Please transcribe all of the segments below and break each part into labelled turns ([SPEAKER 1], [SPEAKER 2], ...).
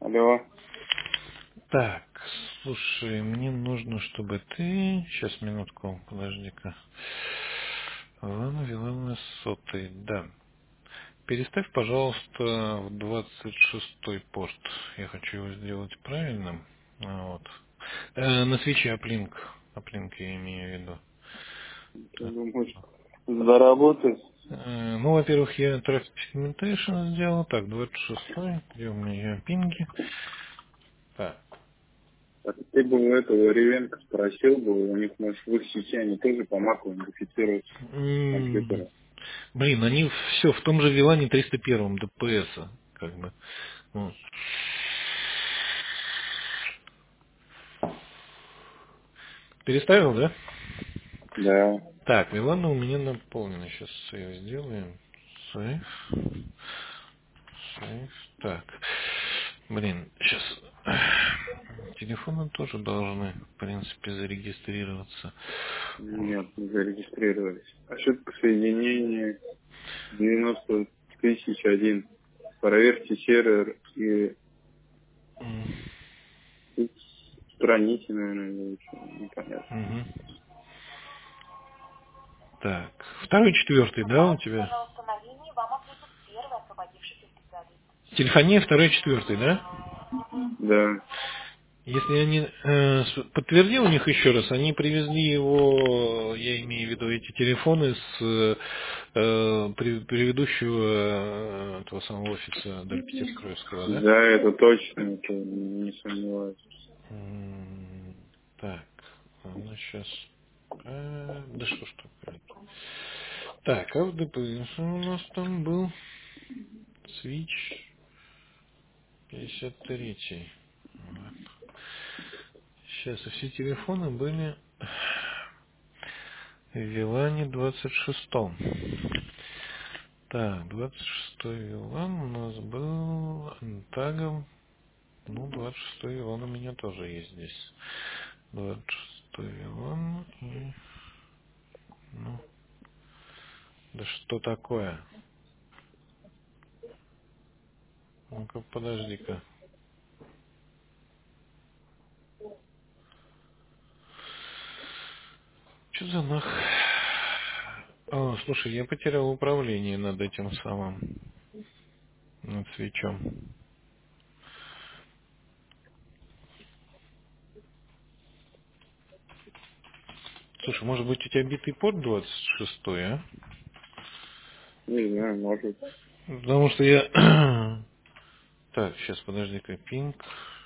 [SPEAKER 1] Алло.
[SPEAKER 2] Так, слушай, мне нужно, чтобы ты... Сейчас, минутку, подожди-ка. Вилана сотый, да. Переставь, пожалуйста, в 26-й порт. Я хочу его сделать правильным. Вот. На свече Uplink. Uplink я имею в виду.
[SPEAKER 1] Ты
[SPEAKER 2] Так.
[SPEAKER 1] думаешь, заработать?
[SPEAKER 2] Ну, во-первых, я Traffic Segmentation сделал. Так, 26-й. Где у меня пинги? Так.
[SPEAKER 1] Так, ты бы у этого Ревенка спросил бы, у них, может, в их сети они тоже по маку идентифицируют
[SPEAKER 2] М,
[SPEAKER 1] компьютеры.
[SPEAKER 2] Блин, они все в том же Вилане 301 ДПС, как бы. Ну. Переставил, да?
[SPEAKER 1] Да.
[SPEAKER 2] Так, Вилана у меня наполнена. Сейчас ее сделаем. Сейф. Сейф. Так. Блин, сейчас. Телефоны тоже должны, в принципе, зарегистрироваться.
[SPEAKER 1] Нет, не зарегистрировались. Ошибка соединения 90 001. Проверьте сервер
[SPEAKER 2] М,
[SPEAKER 1] и страните, наверное, или что, непонятно.
[SPEAKER 2] мгм. Так. Второй, четвертый, да, у тебя? Телефония второй, четвертый, да?
[SPEAKER 1] Да.
[SPEAKER 2] Если они подтверди у них еще раз, они привезли его, я имею в виду эти телефоны с предыдущего этого самого офиса Дальпетерского, да?
[SPEAKER 1] Да, это точно, это не сомневаюсь.
[SPEAKER 2] Так, она сейчас. Да что ж такое? Так, а в ДПС у нас там был Switch 53. Вот. Сейчас все телефоны были в Вилане 26. Так, 26-й Вилан у нас был тагом. Ну, 26-й Вилан у меня тоже есть здесь. 26-й Вилан и... Ну, да что такое? Ну-ка, подожди-ка. Что за нах? О, слушай, я потерял управление над этим самым, над свечом. Слушай, может быть у тебя битый порт 26-й, а?
[SPEAKER 1] Не знаю, может.
[SPEAKER 2] Потому что я... Так, сейчас, подожди-ка, пинг.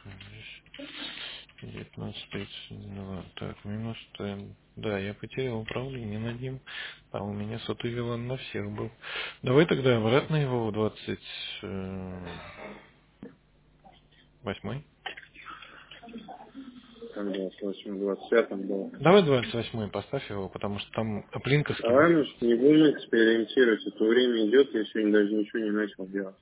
[SPEAKER 2] 19:32. Так, минус Т. Да, я потерял управление над ним. А у меня сотый вилан на всех был. Давай тогда обратно его в 28-й.
[SPEAKER 1] Там 28-25 было.
[SPEAKER 2] Давай 28-й поставь его, потому что там оплинковский.
[SPEAKER 1] Давай, может, не будем экспериментировать. Это время идет, я сегодня даже ничего не начал делать.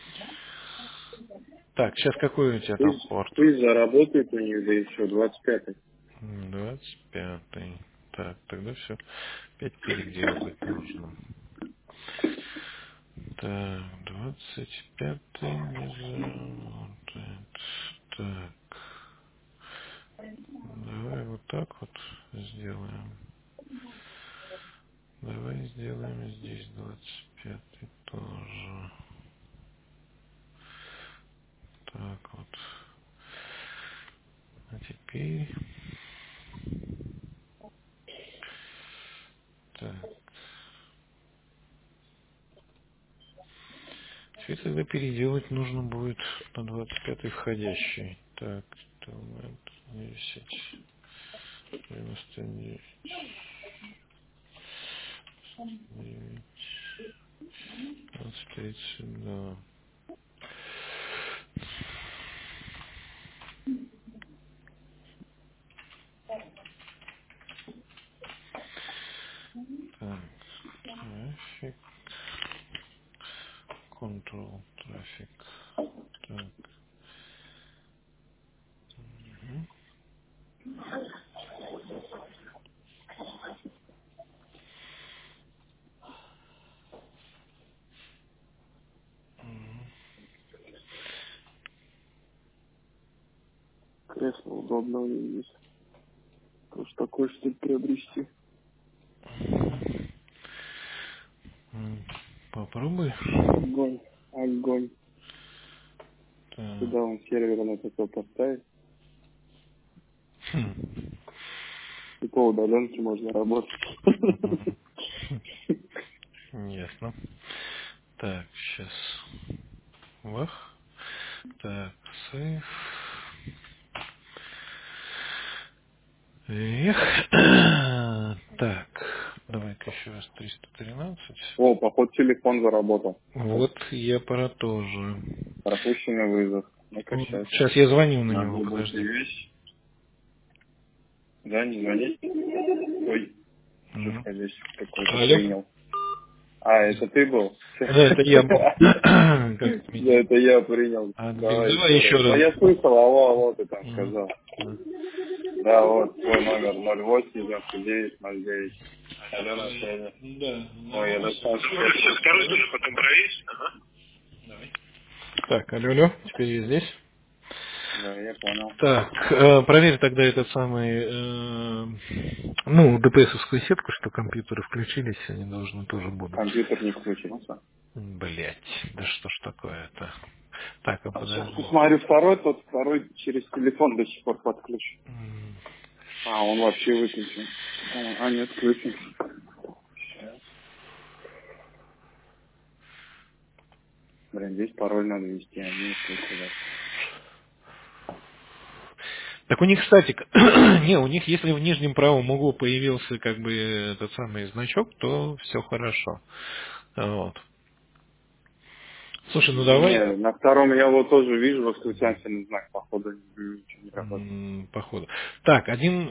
[SPEAKER 2] Так, сейчас какой у тебя там
[SPEAKER 1] Пусть,
[SPEAKER 2] порт?
[SPEAKER 1] пусть заработает у них, да и все, 25-й.
[SPEAKER 2] 25-й. Так, тогда все. Опять переделывать нужно. Так, 25-й не заработает. Так, давай вот так вот сделаем. Давай сделаем здесь 25-й тоже. Так вот. А теперь... Так. Теперь тогда переделать нужно будет на 25-й входящий. Так, момент 10, 99, 9, 15, 32. Так, трафик, control трафик. Так, мгм, мгм.
[SPEAKER 1] Кресло удобно у него есть. Тоже такой, что ли, приобрести.
[SPEAKER 2] Попробуй.
[SPEAKER 1] Огонь. Огонь.
[SPEAKER 2] Так.
[SPEAKER 1] Куда он сервер на такой поставить?
[SPEAKER 2] Хм.
[SPEAKER 1] И по удаленке можно работать.
[SPEAKER 2] Ясно. Так, сейчас. Вах. Так, сейф. Эх. Так, давай-ка еще раз 313.
[SPEAKER 1] О, походу телефон заработал.
[SPEAKER 2] Вот я про то же.
[SPEAKER 1] Пропущенный вызов. Ну-ка, сейчас.
[SPEAKER 2] Сейчас я звоню на
[SPEAKER 1] Надо
[SPEAKER 2] него,
[SPEAKER 1] будет
[SPEAKER 2] подожди.
[SPEAKER 1] вещь. Да, не звонить? Ой, что
[SPEAKER 2] Мгм.
[SPEAKER 1] здесь какой-то
[SPEAKER 2] Алло?
[SPEAKER 1] принял. А, это ты был?
[SPEAKER 2] Да, это я был. Как
[SPEAKER 1] Да,
[SPEAKER 2] меня?
[SPEAKER 1] это я принял.
[SPEAKER 2] Андрей,
[SPEAKER 1] Давай
[SPEAKER 2] давай
[SPEAKER 1] еще
[SPEAKER 2] еще
[SPEAKER 1] раз. Ну,
[SPEAKER 2] раз.
[SPEAKER 1] я слышал, алло, ты там
[SPEAKER 2] Мгм.
[SPEAKER 1] сказал.
[SPEAKER 2] Да.
[SPEAKER 1] Да, вот, твой номер 08-99-09. Алло, на связи.
[SPEAKER 2] Да,
[SPEAKER 1] Ой, я
[SPEAKER 2] 08.
[SPEAKER 1] достал. Сейчас второй тоже потом проверишь? Ага.
[SPEAKER 2] Давай. Так, алло, теперь я здесь.
[SPEAKER 1] Да, я понял.
[SPEAKER 2] Так, проверь тогда этот самый, ну, ДПСовскую сетку, что компьютеры включились, они должны тоже будут.
[SPEAKER 1] Компьютер не включился.
[SPEAKER 2] Блять, да что ж такое-то? Так, а
[SPEAKER 1] Сейчас
[SPEAKER 2] подожди.
[SPEAKER 1] посмотрю второй, тот второй через телефон до сих пор подключен. А, он вообще выключен. А, нет, включен. Сейчас. Блин, здесь пароль надо ввести, а не куда.
[SPEAKER 2] Так у них статик. Не, у них, если в нижнем правом углу появился как бы этот самый значок, то все хорошо. Вот. Слушай, ну давай,
[SPEAKER 1] Не, на втором я его тоже вижу, восклицательный знак, походу, ничего не работает.
[SPEAKER 2] походу. Так,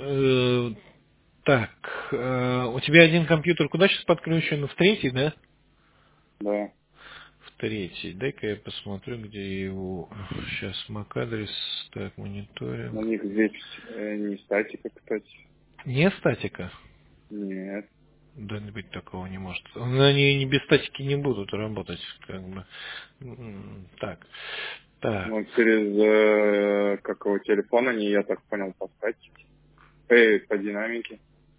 [SPEAKER 2] у тебя один компьютер куда сейчас подключен? В третий, да?
[SPEAKER 1] Да.
[SPEAKER 2] В третий. Дай-ка я посмотрю, где его. Сейчас MAC-адрес. Так,
[SPEAKER 1] У
[SPEAKER 2] мониторинг.
[SPEAKER 1] них здесь не статика, кстати.
[SPEAKER 2] Не статика?
[SPEAKER 1] Нет.
[SPEAKER 2] Да быть такого не может. Они не без статики не будут работать, как бы. Так. Так.
[SPEAKER 1] Ну, через, как его, телефон они, я так понял, по статике. По динамике.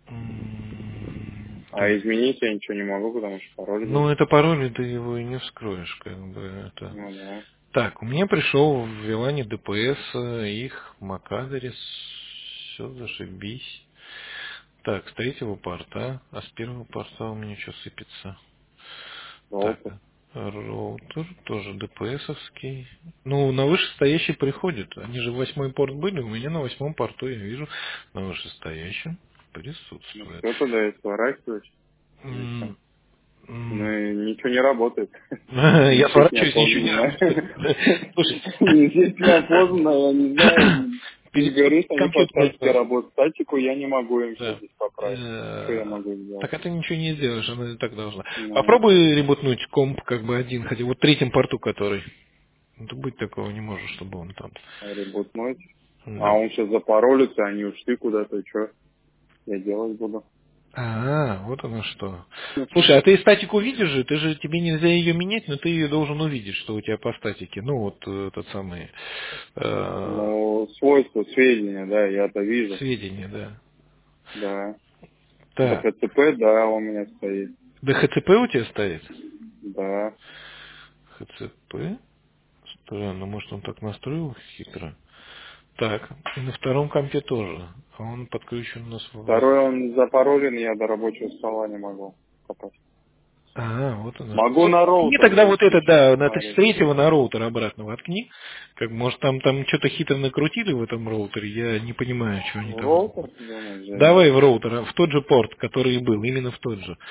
[SPEAKER 1] А
[SPEAKER 2] Так.
[SPEAKER 1] изменить я ничего не могу, потому что пароль
[SPEAKER 2] Ну,
[SPEAKER 1] здесь.
[SPEAKER 2] это пароль, ты его и не вскроешь, как бы это.
[SPEAKER 1] Ну, да.
[SPEAKER 2] Так, у меня пришел в Вилане ДПС, их MAC-адрес, все зашибись. Так, с третьего порта, а с первого порта у меня что сыпется? Так,
[SPEAKER 1] Роутер.
[SPEAKER 2] роутер, тоже ДПСовский. Ну, на вышестоящий приходит. Они же в 8-й порт были, у меня на 8-м порту, я вижу, на вышестоящем
[SPEAKER 1] Ну,
[SPEAKER 2] присутствует.
[SPEAKER 1] все тогда и сворачивать. И всё.
[SPEAKER 2] М, м.
[SPEAKER 1] Ну, и ничего не работает.
[SPEAKER 2] Я
[SPEAKER 1] Сеть не
[SPEAKER 2] сворачиваюсь, ничего не
[SPEAKER 1] опознана.
[SPEAKER 2] работает. Слушай,
[SPEAKER 1] Сеть не опознана, я не знаю. Не говорю,
[SPEAKER 2] перезапусти
[SPEAKER 1] что они по
[SPEAKER 2] компьютер.
[SPEAKER 1] статике работают. Статику я не могу им сейчас
[SPEAKER 2] Да.
[SPEAKER 1] здесь поправить. Что я могу сделать?
[SPEAKER 2] Так это ничего не сделаешь, она и так должна.
[SPEAKER 1] Ну,
[SPEAKER 2] Попробуй ребутнуть комп как бы один, хотя вот третьем порту который. Ну, то быть такого не может, чтобы он там.
[SPEAKER 1] ребутнуть. А
[SPEAKER 2] Да.
[SPEAKER 1] он сейчас запаролится, они ушли куда-то, что я делать буду?
[SPEAKER 2] Вот оно что. Слушай, а ты статику видишь же? Ты же тебе нельзя ее менять, но ты ее должен увидеть, что у тебя по статике. Ну вот этот самый
[SPEAKER 1] Ну, свойства, сведения, да, я это вижу.
[SPEAKER 2] сведения, да.
[SPEAKER 1] Да.
[SPEAKER 2] Так.
[SPEAKER 1] ДХЦП, да, у меня стоит.
[SPEAKER 2] ДХЦП у тебя стоит?
[SPEAKER 1] Да.
[SPEAKER 2] ХЦП? Странно, может он так настроил хитро. Так, и на втором компе тоже. А он подключен у нас в...
[SPEAKER 1] Второй он запаролен, я до рабочего стола не могу попасть.
[SPEAKER 2] Вот оно.
[SPEAKER 1] Могу на
[SPEAKER 2] И
[SPEAKER 1] роутер
[SPEAKER 2] тогда вот это,
[SPEAKER 1] запустить.
[SPEAKER 2] да, на
[SPEAKER 1] Смотри.
[SPEAKER 2] 33-го на роутер обратно воткни. Как, может, там что-то хитро накрутили в этом роутере, я не понимаю, что они
[SPEAKER 1] В
[SPEAKER 2] там...
[SPEAKER 1] роутер, ты думаешь, зайдет?
[SPEAKER 2] Давай в роутер, в тот же порт, который и был, именно в тот же.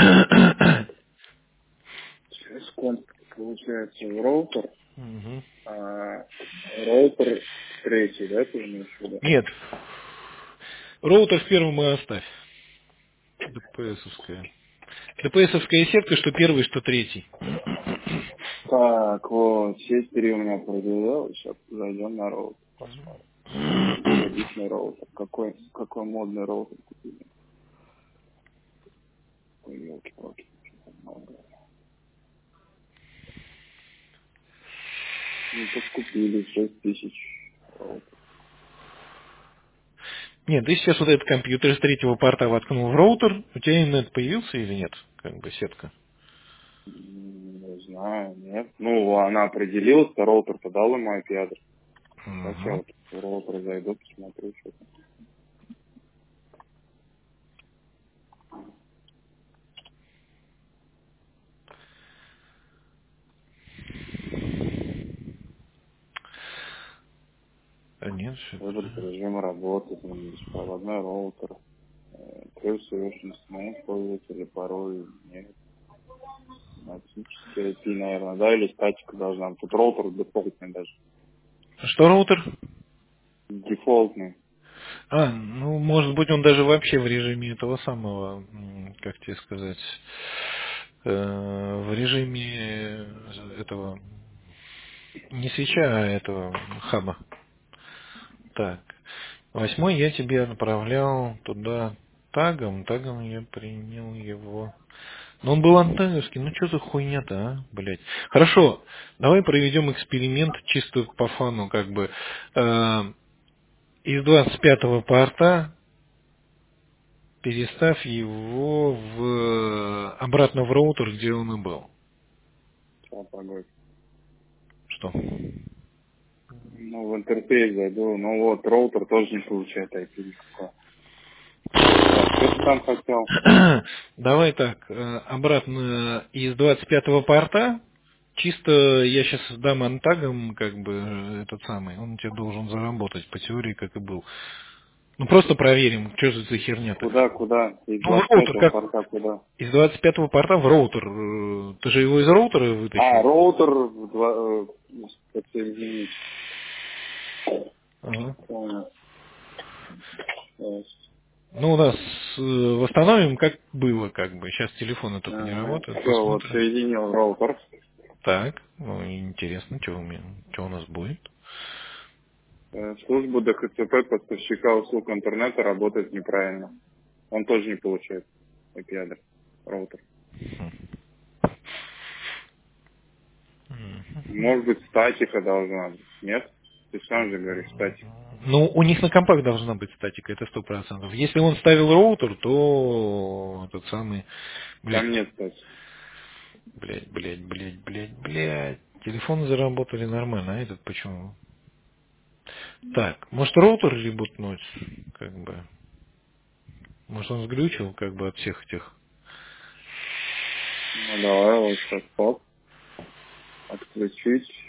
[SPEAKER 1] Через комп, получается, в роутер.
[SPEAKER 2] Мгм.
[SPEAKER 1] А, роутер третий, да, ты имеешь в виду?
[SPEAKER 2] Нет, роутер в первом и оставь. ДПСовская. ДПСовская сетка, что первый, что третий.
[SPEAKER 1] Так, вот, сеть 3 у меня прогрузилась. Сейчас зайдем на роутер, посмотрим. Обычный роутер. Какой модный роутер купили? Ой, елки-палки. Много. Ну, подкупили 6000 роутер.
[SPEAKER 2] Нет, ты сейчас вот этот компьютер с третьего порта воткнул в роутер, у тебя интернет появился или нет? Как бы сетка.
[SPEAKER 1] Не знаю, нет. Ну, она определилась, а роутер-то дал ему IP-адрес. Сейчас я
[SPEAKER 2] Угу.
[SPEAKER 1] вот в роутер зайду, посмотрю, что там.
[SPEAKER 2] А нет, все
[SPEAKER 1] Выбрать
[SPEAKER 2] правильно.
[SPEAKER 1] режим работы, беспроводной роутер. Плюс совершенность моих пользователей порой нет. Автоматически IP, наверное, да, или статика должна быть. Тут роутер дефолтный даже.
[SPEAKER 2] Что роутер?
[SPEAKER 1] Дефолтный.
[SPEAKER 2] Ну, может быть, он даже вообще в режиме этого самого, как тебе сказать, в режиме этого, не свеча, а этого хаба. Так, 8 я тебе отправлял туда тагом я принял его. Но он был антеговский, ну что за хуйня-то, а, блядь. Хорошо, давай проведем эксперимент чисто по фану, как бы. Из 25-го порта переставь его обратно в роутер, где он и был.
[SPEAKER 1] Сейчас, погодь.
[SPEAKER 2] Что?
[SPEAKER 1] Ну, в интерфейс зайду. Ну вот, роутер тоже не получает IP никакого. Так, что ты там хотел?
[SPEAKER 2] Давай так, обратно из 25-го порта, чисто я сейчас дам антагом, как бы, этот самый, он тебе должен заработать по теории, как и был. Ну, просто проверим, что за херня-то.
[SPEAKER 1] Куда? Из
[SPEAKER 2] Ну, в роутер,
[SPEAKER 1] 25-го
[SPEAKER 2] как?
[SPEAKER 1] порта куда?
[SPEAKER 2] Из 25-го порта в роутер. Ты же его из роутера
[SPEAKER 1] А,
[SPEAKER 2] вытащил?
[SPEAKER 1] роутер подсоединить.
[SPEAKER 2] Ага.
[SPEAKER 1] Понял.
[SPEAKER 2] Ну, у нас восстановим, как было, как бы. Сейчас телефоны только не
[SPEAKER 1] Ага.
[SPEAKER 2] работают.
[SPEAKER 1] Все, вот
[SPEAKER 2] Посмотрим.
[SPEAKER 1] соединил роутер.
[SPEAKER 2] Так, ну, интересно, что у нас будет.
[SPEAKER 1] Служба ДХЦП поставщика услуг интернета работает неправильно. Он тоже не получает IP-адрес. Роутер. Может быть, статика должна быть. Нет? Ты сам же говоришь, статика.
[SPEAKER 2] Ну, у них на компах должна быть статика, это 100%. Если он ставил роутер, то этот самый, блядь,
[SPEAKER 1] Там нет статики.
[SPEAKER 2] блядь. Телефоны заработали нормально, а этот почему? Так, может роутер ребутнуть, как бы. Может он сглючил, как бы, от всех этих.
[SPEAKER 1] Ну, давай вот сейчас поп. Отключить.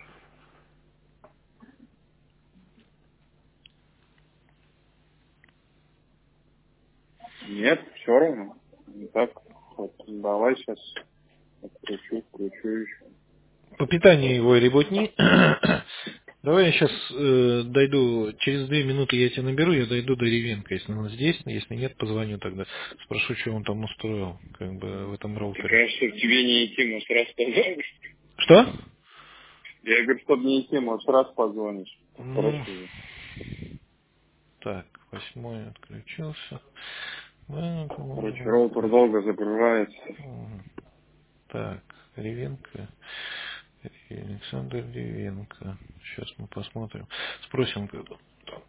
[SPEAKER 1] Нет, все равно. Не так. Вот, давай сейчас включу еще.
[SPEAKER 2] По питанию его ребутни. Давай я сейчас дойду, через 2 минуты я тебя наберу, я дойду до Ревенка, если он здесь, если нет, позвоню тогда, спрошу, что он там устроил, как бы в этом
[SPEAKER 1] Ты,
[SPEAKER 2] роутере.
[SPEAKER 1] конечно, чтобы тебе не идти, может, раз позвонишь.
[SPEAKER 2] Что?
[SPEAKER 1] Я говорю, чтобы не идти, может, раз позвонишь.
[SPEAKER 2] Ну,
[SPEAKER 1] Проще.
[SPEAKER 2] так, 8 отключился.
[SPEAKER 1] Короче, роутер долго загружается.
[SPEAKER 2] Так, Ревенко. Александр Ревенко. Сейчас мы посмотрим. Спросим, как он там.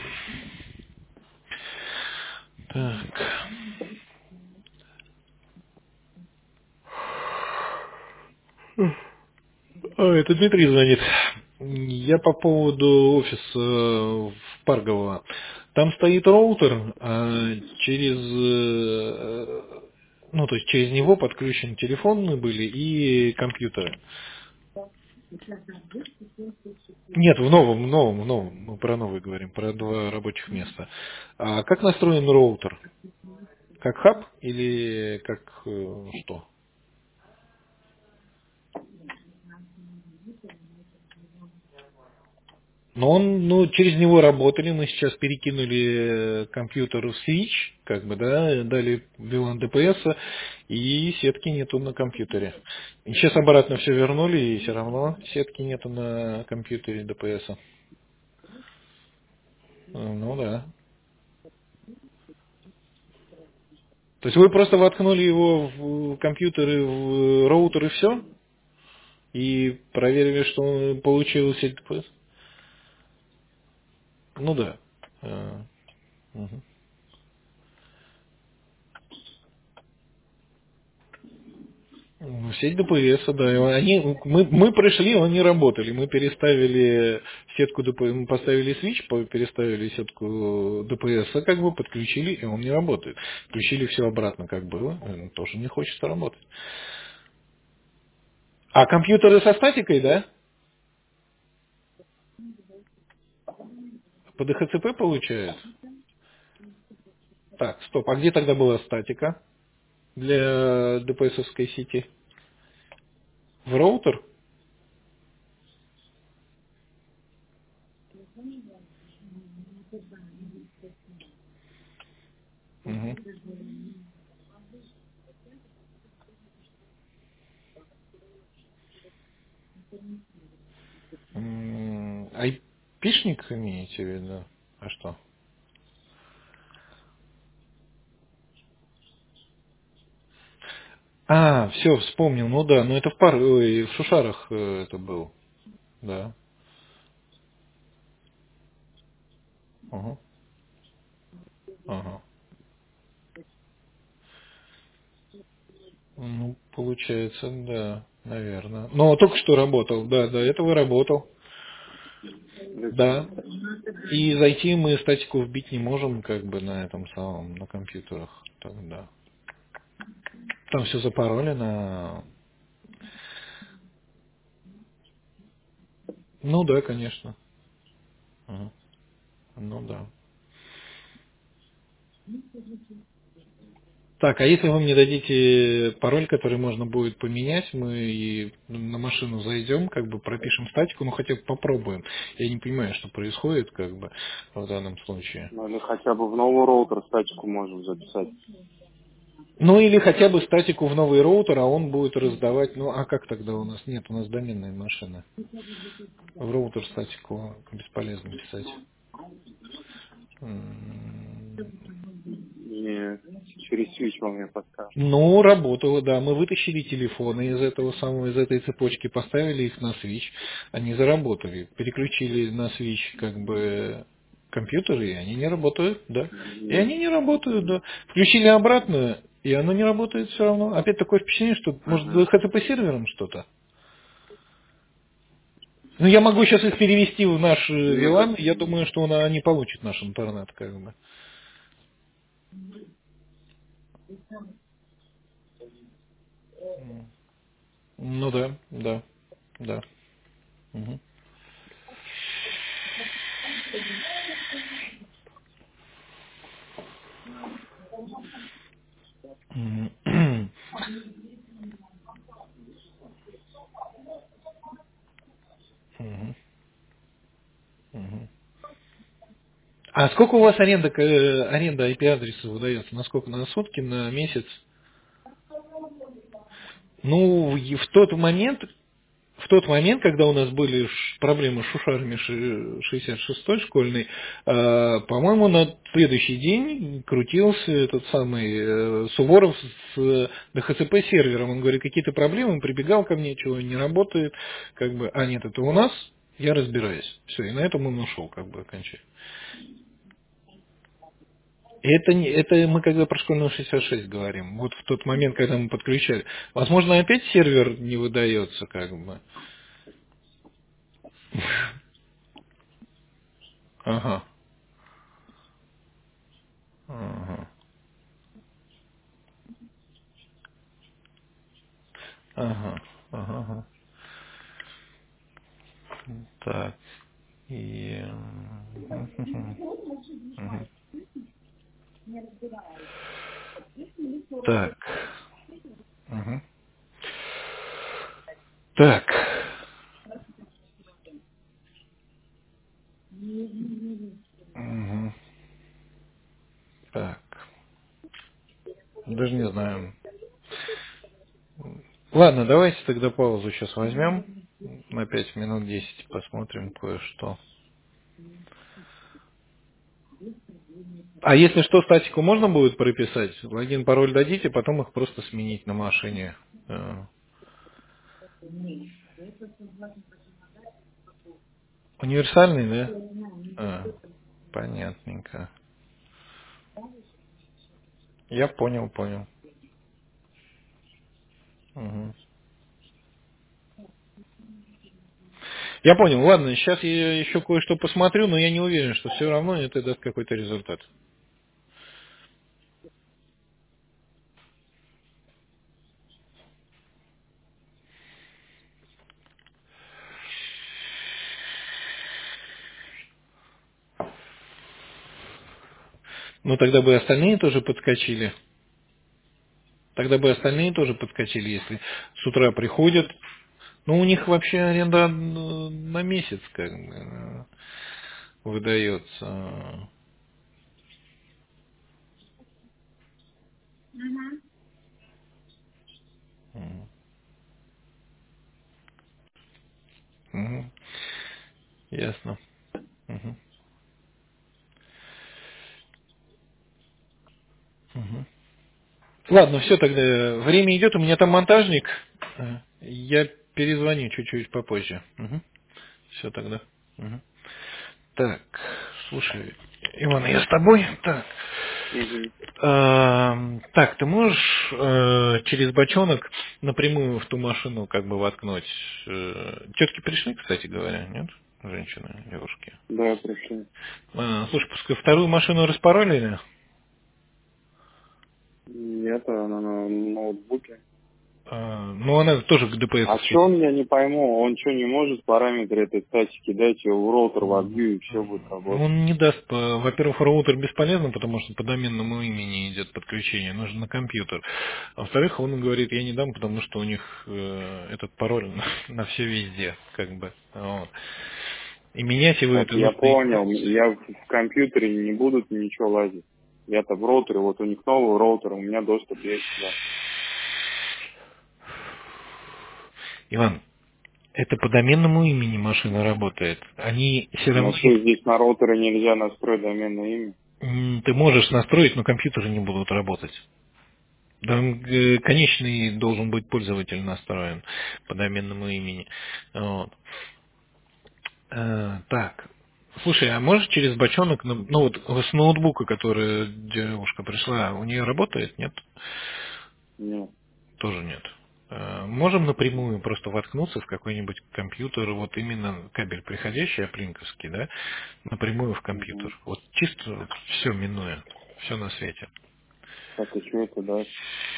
[SPEAKER 2] Так. Это Дмитрий звонит. Я по поводу офиса в Паргово. Там стоит роутер, а ну, то есть через него подключены телефоны были и компьютеры. Нет, в новом, мы про новый говорим, про 2 рабочих места. А как настроен роутер? Как хаб или как что? Но ну, через него работали, мы сейчас перекинули компьютер в Switch, как бы, да, дали VLAN ДПС, и сетки нету на компьютере. И сейчас обратно все вернули, и все равно сетки нету на компьютере ДПС. Ну да. То есть вы просто воткнули его в компьютер и в роутер и все? И проверили, что он получил сеть ДПС? Ну да. Мгм. Сеть ДПС, да. Мы пришли, они работали. Мы переставили сетку ДПС, мы поставили свич, переставили сетку ДПС, как бы подключили, и он не работает. Включили все обратно, как было, он тоже не хочет работать. А компьютеры со статикой, да? По DHCP получают? Так, стоп, а где тогда была статика для ДПС-овской сети? В роутер? Мгм. Айпишник имеете в виду? А что? А, все, вспомнил. Ну да, ну это в Шушарах это был. Да. Ага. Ага. Ну, получается, да, наверное. Но только что работал, да, до этого работал. Да. И зайти мы статику вбить не можем, как бы на этом самом, на компьютерах. Так, да. Там все запаролено. Ну да, конечно. Ага. Ну да. Так, а если вы мне дадите пароль, который можно будет поменять, мы и на машину зайдем, как бы пропишем статику, ну хотя бы попробуем. Я не понимаю, что происходит, как бы, в данном случае.
[SPEAKER 1] Ну или хотя бы в новый роутер статику можем записать.
[SPEAKER 2] Ну или хотя бы статику в новый роутер, а он будет раздавать, ну а как тогда у нас? Нет, у нас доменная машина. В роутер статику бесполезно писать. М,
[SPEAKER 1] Нет, через свич вам я подскажу.
[SPEAKER 2] Ну, работало, да. Мы вытащили телефоны из этого самого, из этой цепочки, поставили их на свич, они заработали. Переключили на свич как бы компьютеры, и они не работают, да. И
[SPEAKER 1] Мгм.
[SPEAKER 2] они не работают, да. Включили обратно, и оно не работает все равно. Опять такое впечатление, что может
[SPEAKER 1] Ага.
[SPEAKER 2] HTTP сервером что-то. Ну, я могу сейчас их перевести в наш
[SPEAKER 1] Ну да.
[SPEAKER 2] VLAN, я думаю, что они получат наш интернет, как бы. Ну да, да, да. Мгм. Мгм. Мгм. Мгм. А сколько у вас аренда IP-адреса выдается? На сколько? На сутки, на месяц? Ну, и в тот момент, когда у нас были проблемы с шушарами 66-й школьной, по-моему, на следующий день крутился этот самый Суворов с DHCP сервером. Он говорит, какие-то проблемы, он прибегал ко мне, чего не работает, как бы, а нет, это у нас, я разбираюсь. Все, и на этом он ушел, как бы, окончательно. Это мы когда про школьную 66 говорим. Вот в тот момент, когда мы подключали. Возможно, опять сервер не выдается, как бы. Ага. Ага. Ага. Ага. Так. И... Мгм. Так. Мгм. Так. Мгм. Так. Даже не знаю. Ладно, давайте тогда паузу сейчас возьмем. На 5 минут 10 посмотрим кое-что. А если что, статику можно будет прописать? Логин, пароль дадите, потом их просто сменить на машине. Универсальный, да? Понятненько. Я понял, понял. Мгм. Я понял, ладно, сейчас я еще кое-что посмотрю, но я не уверен, что все равно это даст какой-то результат. Ну, тогда бы остальные тоже подскочили. Тогда бы остальные тоже подскочили, если с утра приходят. Ну, у них вообще аренда на месяц как бы выдается. Мгм. Мгм. Ясно. Мгм. Мгм. Ладно, все тогда. Время идет, у меня там монтажник. Я перезвоню чуть-чуть попозже. Все тогда. Мгм. Так, слушай, Иван, я с тобой. Так.
[SPEAKER 1] Мгм.
[SPEAKER 2] Так, ты можешь через бочонок напрямую в ту машину как бы воткнуть? Тетки пришли, кстати говоря, нет? Женщины, девушки.
[SPEAKER 1] Да, пришли.
[SPEAKER 2] Слушай, пускай вторую машину распаролили.
[SPEAKER 1] Это на ноутбуке.
[SPEAKER 2] Ну, она тоже к
[SPEAKER 1] А
[SPEAKER 2] ДПС.
[SPEAKER 1] что он, я не пойму, он что не может параметры этой статики дать, его в роутер вобью и все будет работать.
[SPEAKER 2] Он не даст, во-первых, роутер бесполезно, потому что по доменному имени идет подключение, нужно на компьютер. А во-вторых, он говорит, я не дам, потому что у них этот пароль на все везде, как бы. Вот. И менять его
[SPEAKER 1] Так,
[SPEAKER 2] это
[SPEAKER 1] я
[SPEAKER 2] нужно.
[SPEAKER 1] понял, я в компьютере не будут ничего лазить. Я-то в роутере, вот у них новый роутер, у меня доступ есть туда.
[SPEAKER 2] Иван, это по доменному имени машина работает. Они все
[SPEAKER 1] Но
[SPEAKER 2] равно,
[SPEAKER 1] что здесь на роутере нельзя настроить доменное имя?
[SPEAKER 2] ты можешь настроить, но компьютеры не будут работать. Там конечный должен быть пользователь настроен по доменному имени. Вот. Так. Слушай, а можешь через бочонок, ну вот с ноутбука, который девушка пришла, у нее работает, нет?
[SPEAKER 1] Нет.
[SPEAKER 2] Тоже нет. Можем напрямую просто воткнуться в какой-нибудь компьютер, вот именно кабель приходящий, оплинковский, да, напрямую в
[SPEAKER 1] Угу.
[SPEAKER 2] компьютер. Вот чисто все минуя, все на свете.
[SPEAKER 1] Так, и что это даст?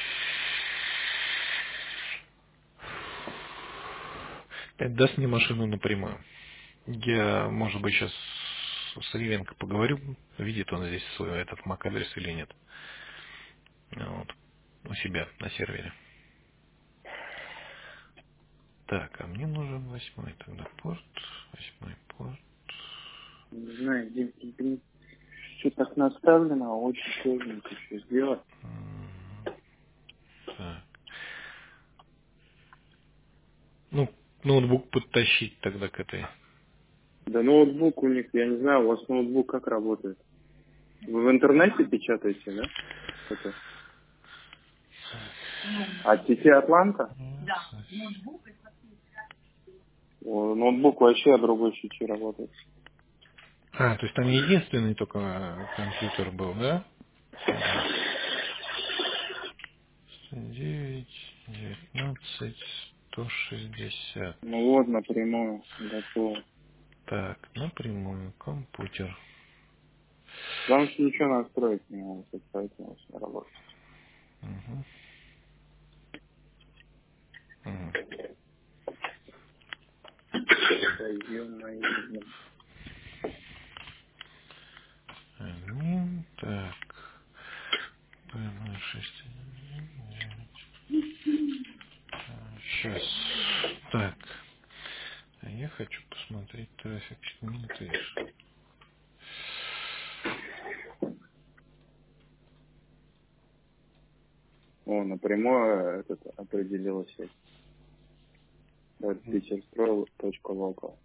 [SPEAKER 2] Это даст мне машину напрямую. Я, может быть, сейчас с Ривенко поговорю, видит он здесь свой этот MAC-адрес или нет. Вот. У себя на сервере. Так, а мне нужен 8 тогда порт. 8 порт.
[SPEAKER 1] Не знаю, здесь, блин, все так наставлено, очень сложненько все сделать.
[SPEAKER 2] Так. Ну, ноутбук подтащить тогда к этой.
[SPEAKER 1] Да ноутбук у них, я не знаю, у вас ноутбук как работает? Вы в интернете печатаете, да? Что-то? А сети Атланта? Ноутбук вообще от другой сети работает.
[SPEAKER 2] То есть там единственный только компьютер был, да? 9, 19, 160.
[SPEAKER 1] Ну вот, напрямую, готово.
[SPEAKER 2] Так, напрямую, компьютер.
[SPEAKER 1] Потому что ничего настроить не могу, поэтому все работает.
[SPEAKER 2] Мгм. Мгм.
[SPEAKER 1] Да, ё-моё.
[SPEAKER 2] Админ, так, P06. Сейчас. Так. А я хочу посмотреть трафик Communication.
[SPEAKER 1] О, напрямую этот определила сеть. Вот teacherstроил.local.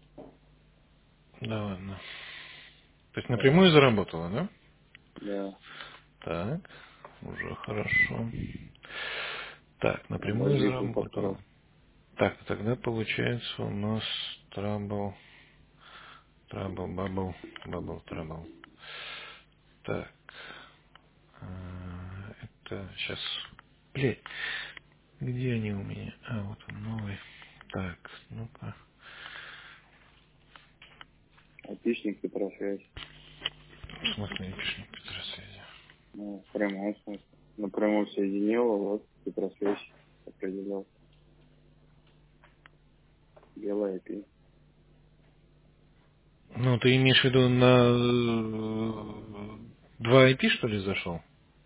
[SPEAKER 2] Да ладно. То есть
[SPEAKER 1] Да,
[SPEAKER 2] напрямую заработала, да?
[SPEAKER 1] да.
[SPEAKER 2] Так. Уже хорошо. Так, напрямую
[SPEAKER 1] Обожди, как раз.
[SPEAKER 2] заработала. Так, тогда получается у нас трабл, бабл, трабл. Так. это сейчас... Блядь, где они у меня? А, вот он новый. Так, ну-ка.
[SPEAKER 1] Отличник Петросвязь.
[SPEAKER 2] В смысле, эпишник Петросвязи?
[SPEAKER 1] Ну, в прямом смысле. Напрямую соединила, вот Петросвязь определил. Белая IP.
[SPEAKER 2] Ну, ты имеешь в виду на 2 IP, что ли, зашел?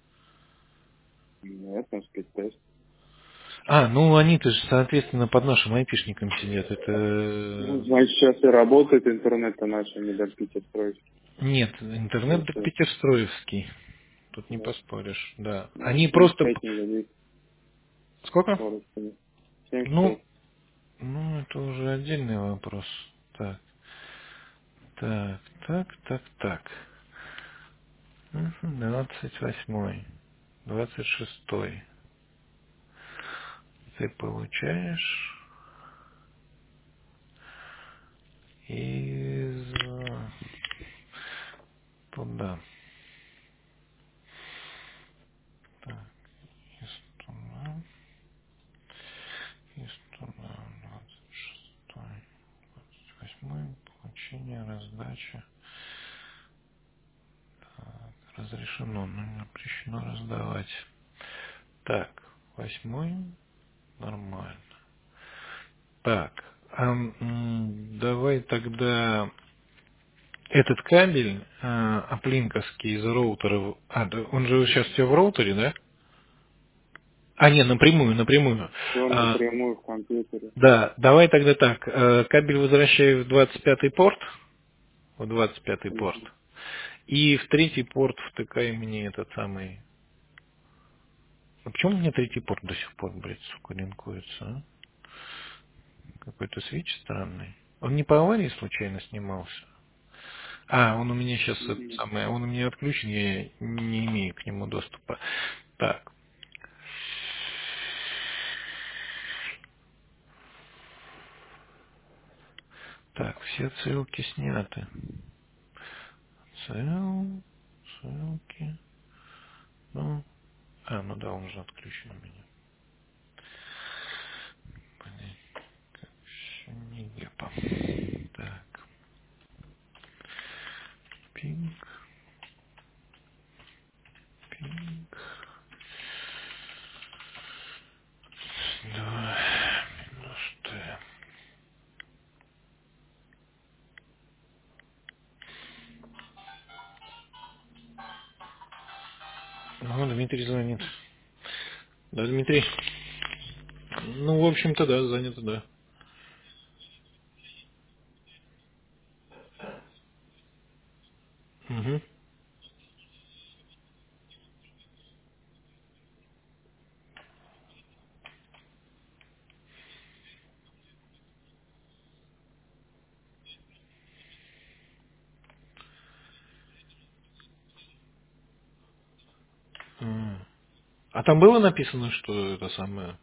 [SPEAKER 1] Нет, там спид-тест.
[SPEAKER 2] А, ну они-то же, соответственно, под нашим айпишником сидят.
[SPEAKER 1] Ну,
[SPEAKER 2] Это...
[SPEAKER 1] значит, сейчас и работает интернет-то наш, а не до Питер
[SPEAKER 2] Нет, интернет
[SPEAKER 1] получается.
[SPEAKER 2] питерстроевский. Тут не
[SPEAKER 1] Да.
[SPEAKER 2] поспоришь, да.
[SPEAKER 1] Ну,
[SPEAKER 2] Они просто...
[SPEAKER 1] 75 мегабит
[SPEAKER 2] Сколько?
[SPEAKER 1] скорости.
[SPEAKER 2] Ну,
[SPEAKER 1] 75.
[SPEAKER 2] это уже отдельный вопрос. Так, так. 28-й, 26-й. Ты получаешь из... Туда. Так, из туда, 26-й, 28-й, получение, раздача. Так, разрешено, но не запрещено раздавать. Так, 8-й, нормально. Так, давай тогда этот кабель оплинковский из роутера. Да, он же сейчас у тебя в роутере, да? А, нет, напрямую.
[SPEAKER 1] Все
[SPEAKER 2] А,
[SPEAKER 1] напрямую в компьютере.
[SPEAKER 2] да, давай тогда так. Кабель возвращаю в 25-й порт. В 25-й порт.
[SPEAKER 1] Мгм.
[SPEAKER 2] И в третий порт втыкай мне этот самый... А почему у меня третий порт до сих пор, блядь, сука, линкуется, а? Какой-то свич странный. Он не по аварии случайно снимался? А, он у меня сейчас
[SPEAKER 1] Мгм.
[SPEAKER 2] самое, он у меня отключен, я не имею к нему доступа. Так, все ссылки сняты. Ссылки. Ну, ну да, он уже отключен у меня. Блин, еще не гепа. Так, пинг. Да, ну что. Ну, Дмитрий звонит. Да, Дмитрий. Ну, в общем-то, да, занято, да. Угу. А там было написано, что это самое...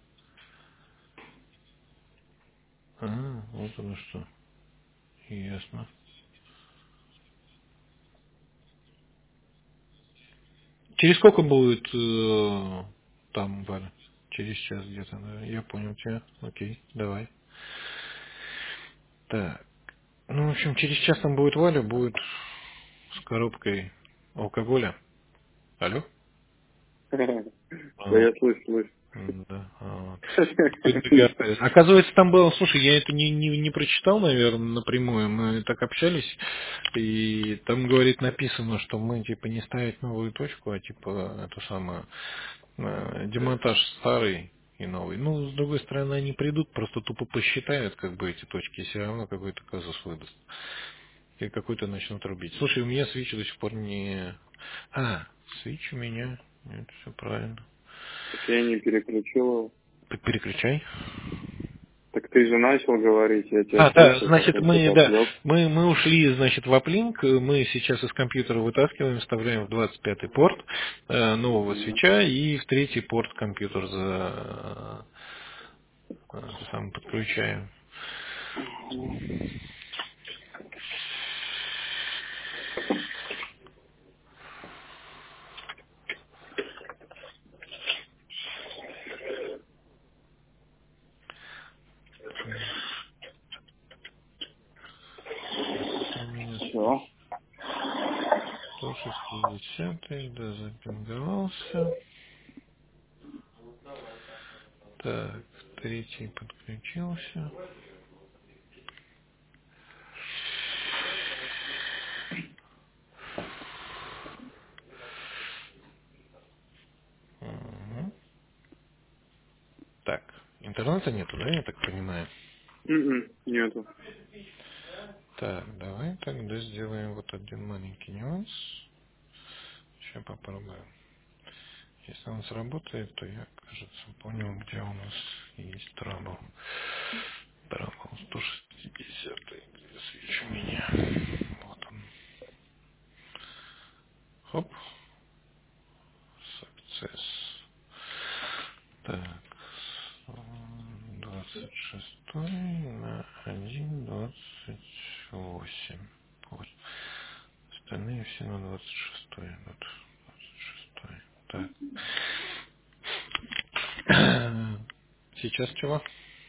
[SPEAKER 2] Вот оно что. Ясно. Через сколько будет там, Валя? Через час где-то, да? Я понял тебя. Окей, давай. Так. Ну, в общем, через час там будет Валя, будет с коробкой алкоголя. Алло?
[SPEAKER 1] Да,
[SPEAKER 2] А,
[SPEAKER 1] я слышу.
[SPEAKER 2] да. Вот. Оказывается, там было, слушай, я это не прочитал, наверное, напрямую. Мы так общались, и там, говорит, написано, что мы типа не ставить новую точку, а типа это самое демонтаж старый и новый. Ну, с другой стороны, они придут, просто тупо посчитают, как бы эти точки, и все равно какой-то казус выдаст. И какой-то начнут рубить. Слушай, у меня свич до сих пор не... Свич у меня. Нет, все правильно.
[SPEAKER 1] Так я не переключил.
[SPEAKER 2] Так переключай.
[SPEAKER 1] Так ты же начал говорить, я тебя
[SPEAKER 2] Да,
[SPEAKER 1] слышу,
[SPEAKER 2] значит,
[SPEAKER 1] потом что-то отвлек.
[SPEAKER 2] мы ушли, значит, в аплинк, мы сейчас из компьютера вытаскиваем, вставляем в 25-й порт нового
[SPEAKER 1] Мгм.
[SPEAKER 2] свеча и в третий порт компьютер сам подключаем. У меня
[SPEAKER 1] Все.
[SPEAKER 2] 160, да, запинговался. Так, третий подключился. Мгм. Так, интернета нету, да, я так понимаю?
[SPEAKER 1] Нету.
[SPEAKER 2] Так, давай тогда сделаем вот один маленький нюанс. Сейчас попробую. Если он сработает, то я, кажется, понял, где у нас есть трабл. Трабл 160, где свечу меня. Вот он. Хоп. Success. Так. 26 на 1,28. Вот. Остальные все на 26 идут. 26. Так. Сейчас чего?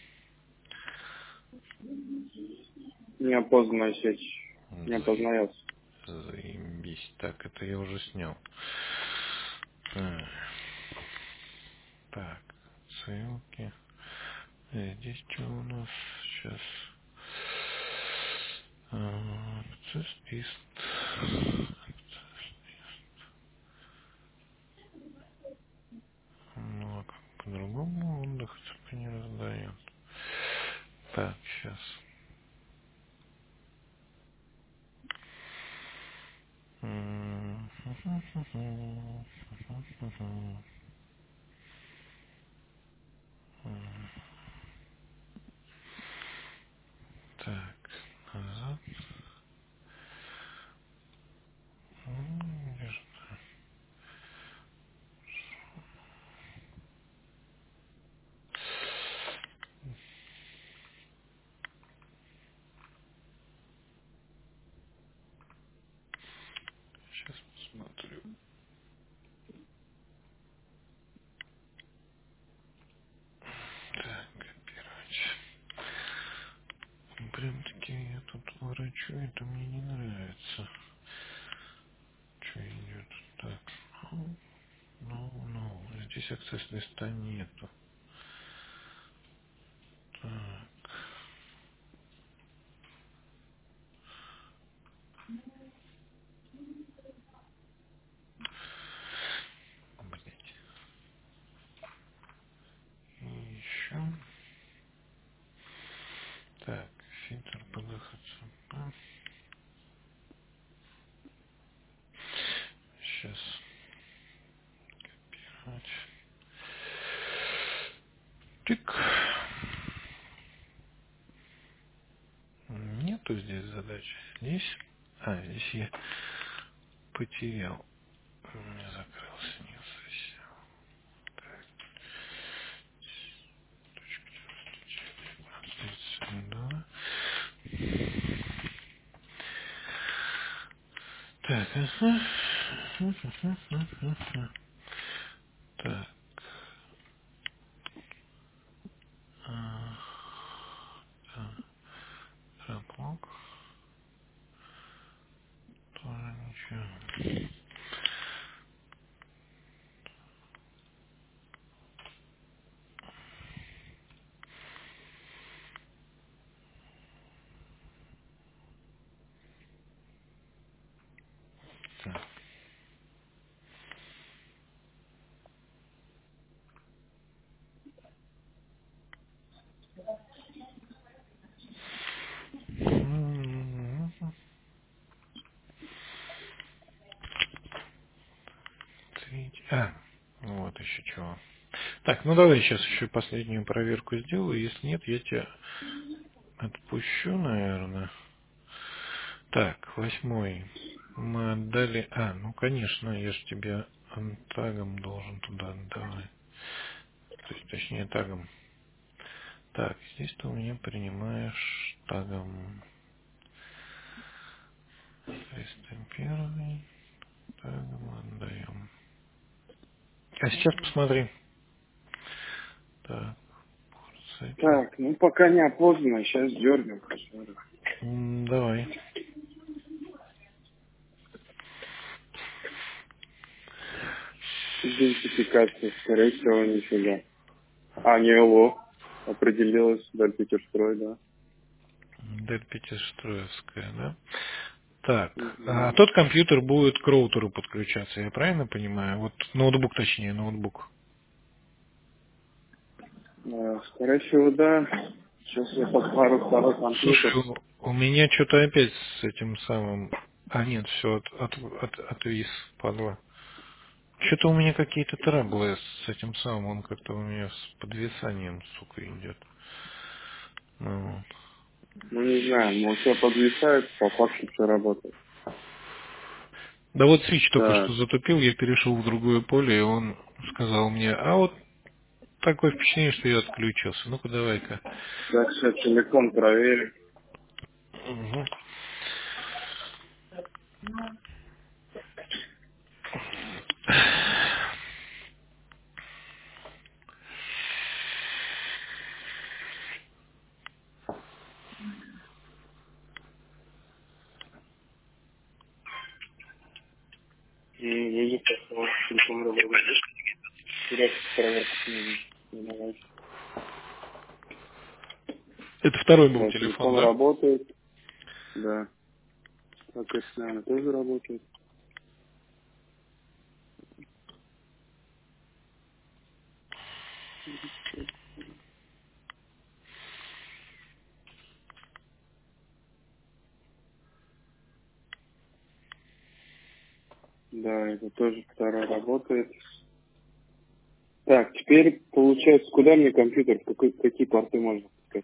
[SPEAKER 1] Неопознанная сеть. Не опознается.
[SPEAKER 2] Заебись. Так, это я уже снял. Так, так, ссылки. Здесь что у нас сейчас? Access list. Ну, а как по-другому он доступа не раздает. Так, сейчас. Так, назад. Где же? Сейчас посмотрю. Так, копировать. Прям таки я тут ворочу, это мне не нравится. Что идет? Так. Ну, здесь аксесс листа нету. Так, блять. И еще. Так, фильтр по ДХЦП. Сейчас копировать. Тик. Нету здесь задачи. Здесь. Здесь я потерял. У меня закрылся не совсем. Так, точка 94, 32. Так, Так, а, заблок. Тоже ничего. Так. Третий. Вот еще чего. Так, ну давай сейчас еще последнюю проверку сделаю. Если нет, я тебя отпущу, наверное. Так, 8. Мы отдали... ну конечно, я же тебе тагом должен туда отдавать. То есть, точнее, тагом. Так, здесь ты у меня принимаешь тагом. Систем первый. Тагом отдаем. А сейчас посмотри. Так, сайте.
[SPEAKER 1] Так, ну пока не опознано, сейчас дернем.
[SPEAKER 2] Давай.
[SPEAKER 1] Идентификация, скорее всего, нифига. А, не ЛО. Определилась, Дальпетерстрой, да.
[SPEAKER 2] Дель Пятистроевская, да? Так, а
[SPEAKER 1] Угу.
[SPEAKER 2] тот компьютер будет к роутеру подключаться, я правильно понимаю? Вот ноутбук, точнее, ноутбук.
[SPEAKER 1] Скорее всего, да. Сейчас я подпару второй компьютер.
[SPEAKER 2] Слушай, у меня что-то опять с этим самым... А, нет, все, отвис, падла. Что-то у меня какие-то траблы с этим самым, он как-то у меня с подвисанием, сука, идет. Ну, вот.
[SPEAKER 1] Ну, не знаю, может, все подвисает, по факту все работает.
[SPEAKER 2] Да вот свич только что
[SPEAKER 1] Так,
[SPEAKER 2] затупил, я перешел в другое поле, и он сказал мне, а вот такое впечатление, что я отключился. Ну-ка, давай-ка.
[SPEAKER 1] сейчас телефон проверим.
[SPEAKER 2] Мгм.
[SPEAKER 1] Видите, что телефон работает. Сейчас проверка. Давай.
[SPEAKER 2] Это второй был
[SPEAKER 1] Да,
[SPEAKER 2] телефон,
[SPEAKER 1] телефон
[SPEAKER 2] да?
[SPEAKER 1] работает. Да. Так, это, наверное, тоже работает. Да, это тоже второй работает. Так, теперь получается, куда мне компьютер, какие порты можно пускать?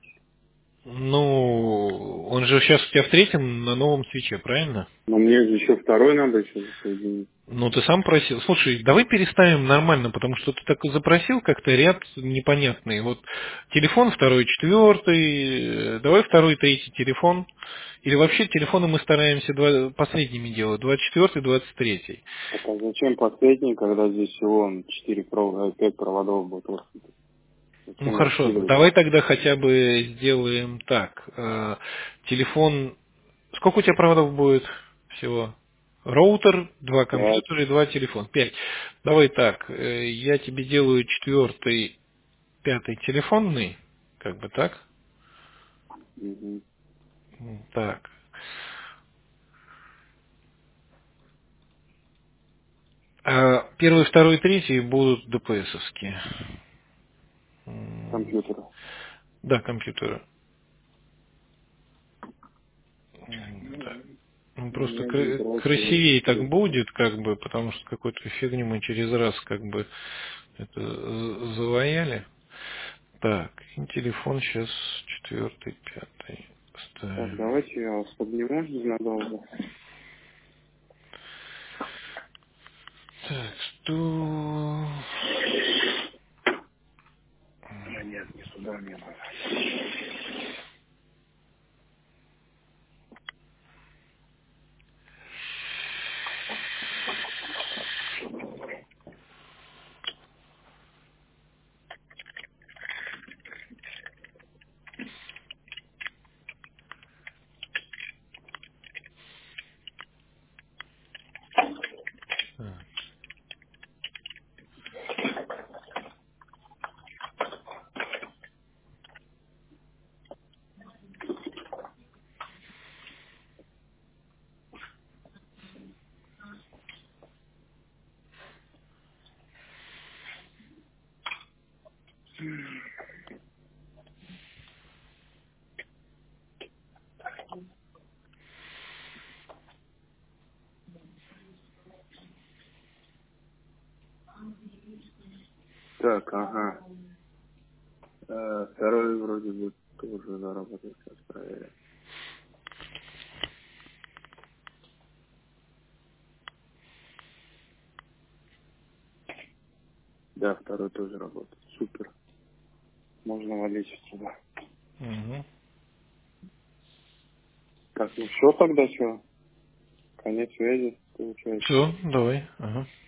[SPEAKER 2] Ну, он же сейчас у тебя в третьем на новом свече, правильно?
[SPEAKER 1] Но мне же еще второй надо еще засоединить.
[SPEAKER 2] Ну, ты сам просил. Слушай, давай переставим нормально, потому что ты так запросил как-то ряд непонятный. Вот телефон второй, четвертый, давай второй, третий телефон. Или вообще телефоны мы стараемся последними делать, 24-й, 23-й.
[SPEAKER 1] Так, а зачем последний, когда здесь всего 5 проводов будет? Вот
[SPEAKER 2] Ну
[SPEAKER 1] зачем
[SPEAKER 2] хорошо,
[SPEAKER 1] раскидывать?
[SPEAKER 2] давай тогда хотя бы сделаем так. Телефон, сколько у тебя проводов будет всего? Роутер, два
[SPEAKER 1] 5.
[SPEAKER 2] компьютера и два телефона. 5. Давай так, я тебе делаю четвертый, пятый телефонный, как бы так.
[SPEAKER 1] Угу.
[SPEAKER 2] Так. А первый, второй, третий будут ДПСовские.
[SPEAKER 1] Компьютера.
[SPEAKER 2] Да, компьютеры. Да. Ну,
[SPEAKER 1] У
[SPEAKER 2] просто
[SPEAKER 1] меня один просто
[SPEAKER 2] красивее так
[SPEAKER 1] есть.
[SPEAKER 2] будет, как бы, потому что какую-то фигню мы через раз как бы это заваяли. Так, и телефон сейчас четвертый, пятый
[SPEAKER 1] Так,
[SPEAKER 2] ставим.
[SPEAKER 1] давайте я вас подниму ненадолго.
[SPEAKER 2] Так, что...
[SPEAKER 1] Да нет, не сюда мне надо.
[SPEAKER 2] Так,
[SPEAKER 1] Так, ага. Второй вроде бы тоже заработает. Сейчас проверим. Да, второй тоже работает. Супер. Можно валить сюда.
[SPEAKER 2] угу.
[SPEAKER 1] Так, ну что тогда, что? Конец связи, получается.
[SPEAKER 2] Все, давай. Ага.